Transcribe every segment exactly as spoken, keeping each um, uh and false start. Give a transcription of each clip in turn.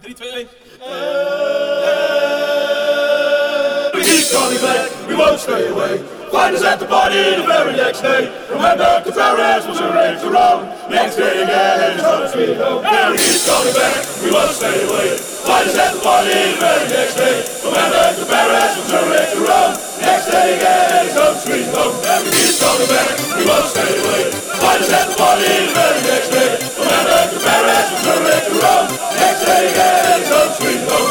drie, twee, één. We keep coming back, we won't stay away. Find us at the party the very next day. Remember to Paris was a race to Rome. Next day again is home sweet home. Yeah, we keep coming back, we won't stay away. Find us at the party the very next day. Remember to Paris was a race to Rome. Next day again is home sweet home. Yeah, we keep coming back, we won't stay away. Find us at the party the very next day. Remember to Paris was a race to Rome. Next day again is home sweet home.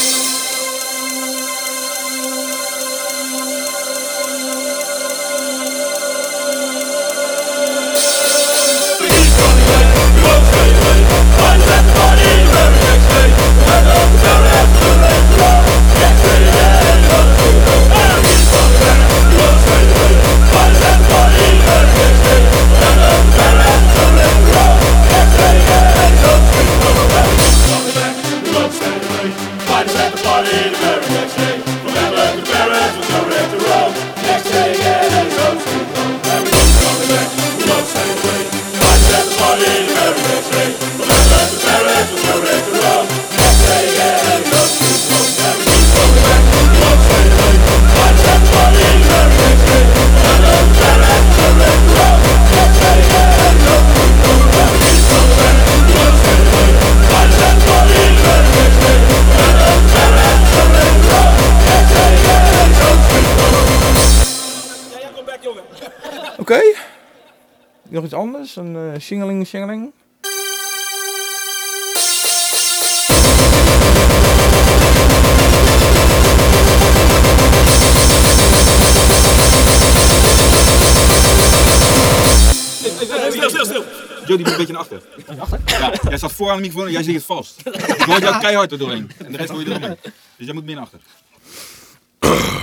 Oké, okay. Nog iets anders, een uh, shingeling shingeling. Stil, stil, stil. Jody moet een beetje naar achter. Achter? Ja, jij staat voor aan de microfoon en jij zit het vast. Ik hoor jou keihard er doorheen. En de rest hoor je er doorheen. Dus jij moet meer naar achter.